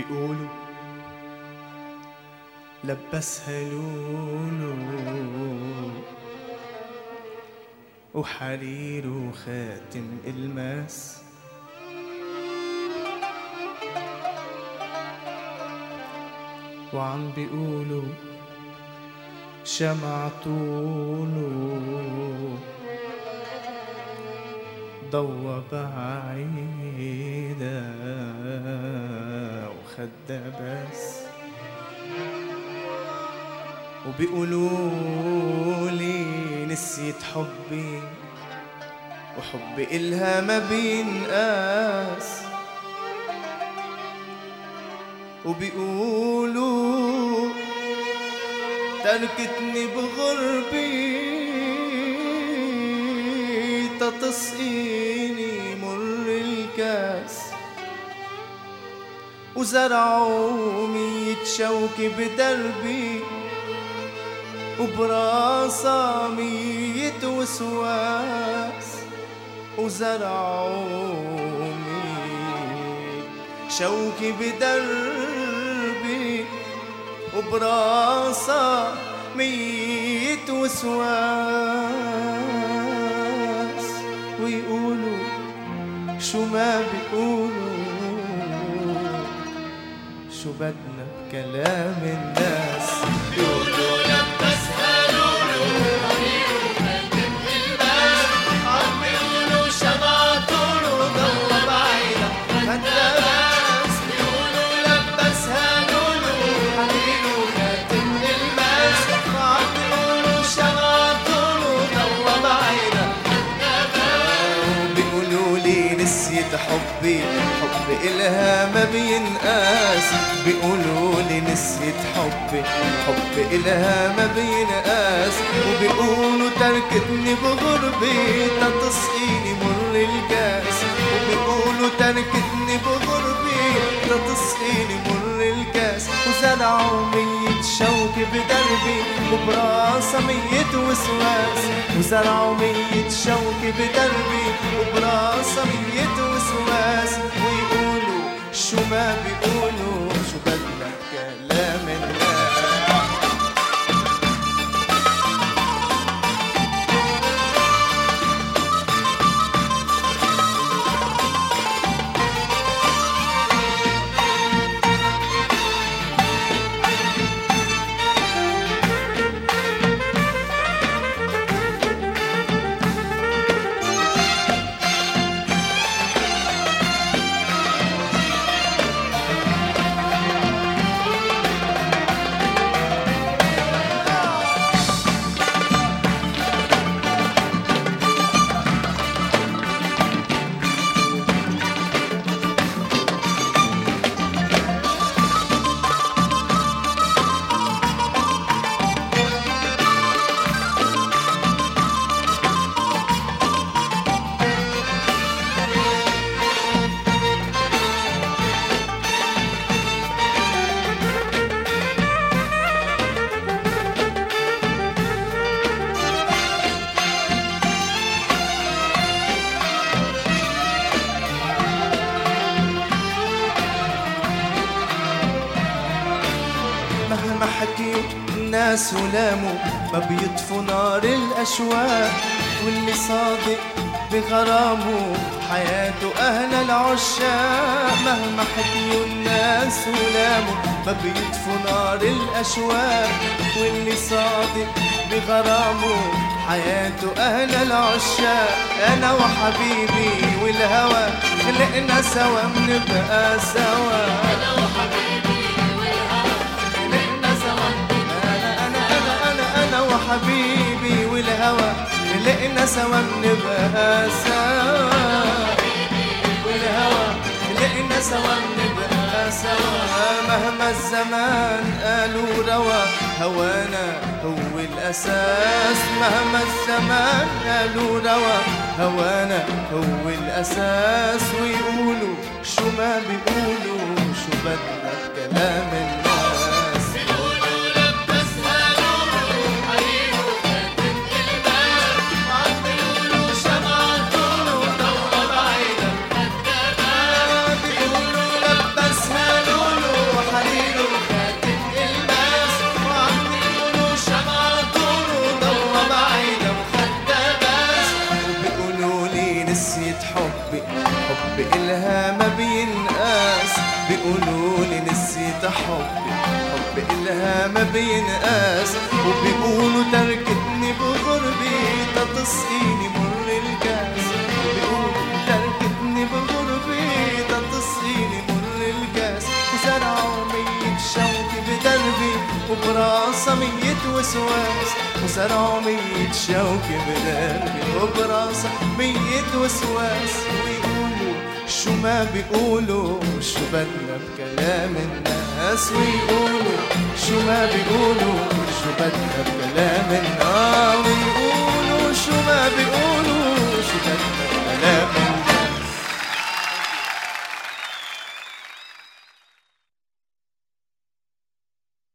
بيقولوا لبسها لولو وحرير وخاتم الماس، وعم بيقولوا شمع طوله ضوى بعيدة وخدها بس، وبيقولوا لي نسيت حبي وحبي إلها ما بينقاس، وبيقولوا تركتني بغربي تتسقيني مر الكاس، وزرعوا 100 شوكة بدربي وبراسها 100 وسواس، وزرعوا 100 شوكة بدربي وبراسها 100 وسواس، ويقولوا شو ما بيقولوا شو بدنا بكلام الناس، بيقولوا لبسها لولو حرير وخاتم الماس، عم بيقولوا شمع طوله ضوى بعيدة خدها بس، بيقولوا لبسها لولو حرير وخاتم الماس، عم بيقولوا شمع طوله ضوى بعيدة خدها بس، وبيقولوا لي نسيت حبي حبي إلها ما بينقاس، بيقولوا لي نسيت حبي حبي إلها ما بينقاس، وبيقولوا تركتني بغربي تتسقيني مر الكاس، وبيقولوا تركتني بغربي تتسقيني مر الكاس، وزرعوا 100 شوكة بدربي وبراسها 100 وسواس، وزرعوا 100 شوكة بدربي وبراسها 100 وسواس، ويقولوا شو ما بيقولوا شو بدنا كلام الناس. مهما حكيوا الناس ولاموا ما بيطفوا نار الأشواق، واللي صادق بغرامه حياته أهل العشاق، مهما حكيوا الناس ولاموا ما بيطفوا نار الأشواق، واللي صادق بغرامه حياته أهل العشاق، أنا وحبيبي والهوى خلقنا سوا بنبقى سوا، أنا وحبيبي وحبيبي والهوى لقينا سوا بنبقى سوا، والهوى لقينا سوا بنبقى سوا، مهما الزمان قالوا روا هوانا هو الأساس، مهما الزمان قالوا روا هوانا هو الأساس، ويقولوا شو ما بيقولوا شو بدنا بكلام الناس. بيقولوا لبسها لولو بيقولوا لي نسيت حبي، حب إلها ما بينقاس، وبيقولوا تركتني بغربي تسقيني مر الكاس، بيقولوا تركتني بغربي تسقيني مر الكاس، وزرعوا مية شوك بدربي وبراسها مية وسواس، وزرعوا مية شوك بدربي وبراسها مية وسواس، ويقولوا شو ما بيقولوا شو بدنا بكلام الناس، ويقولوا شو ما بيقولوا شو بدنا بكلام